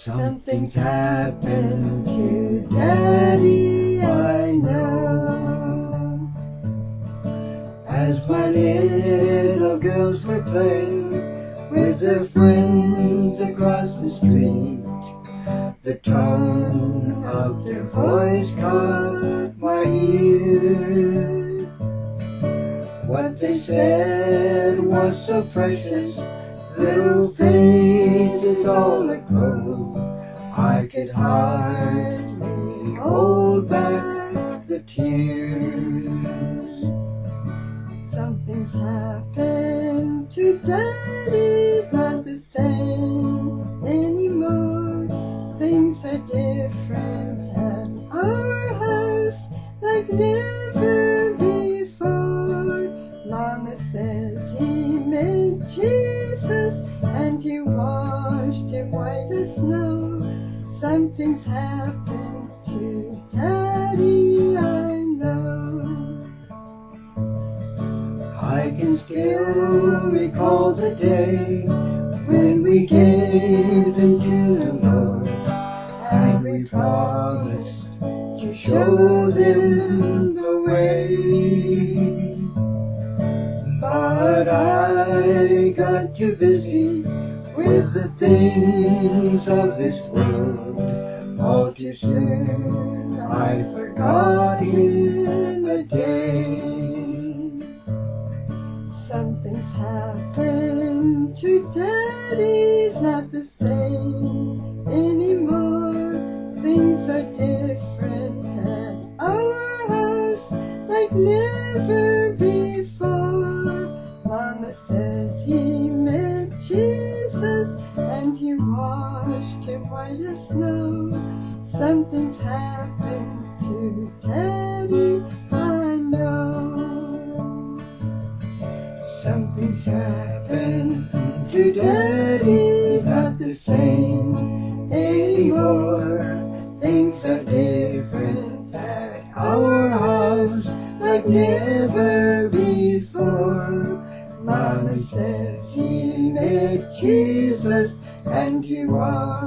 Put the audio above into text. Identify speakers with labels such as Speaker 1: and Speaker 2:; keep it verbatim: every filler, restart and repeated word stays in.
Speaker 1: Something's happened to Daddy, I know. As my little girls were playing with their friends across the street, the tone of their voice caught my ear. What they said was so precious, little faces all aglow. I could hardly hold back the tears. Something's happened to Daddy, not the same anymore. Things are different at our house, like never before. Mama says he made Jesus and he washed him white as snow. Something's happened to Daddy, I know. I can still recall the day when we gave them to the Lord, and we promised to show them the way. But I got too busy with the things of this world. All too soon I forgot in a day. Something's happened to Daddy's not the same anymore. Things are different at our house, like never before. Mama says he met Jesus and he washed him white as snow. Something's happened to Daddy, I know. Something's happened to Daddy, not the same anymore. Things are different at our house, like never before. Mama says he met Jesus and he was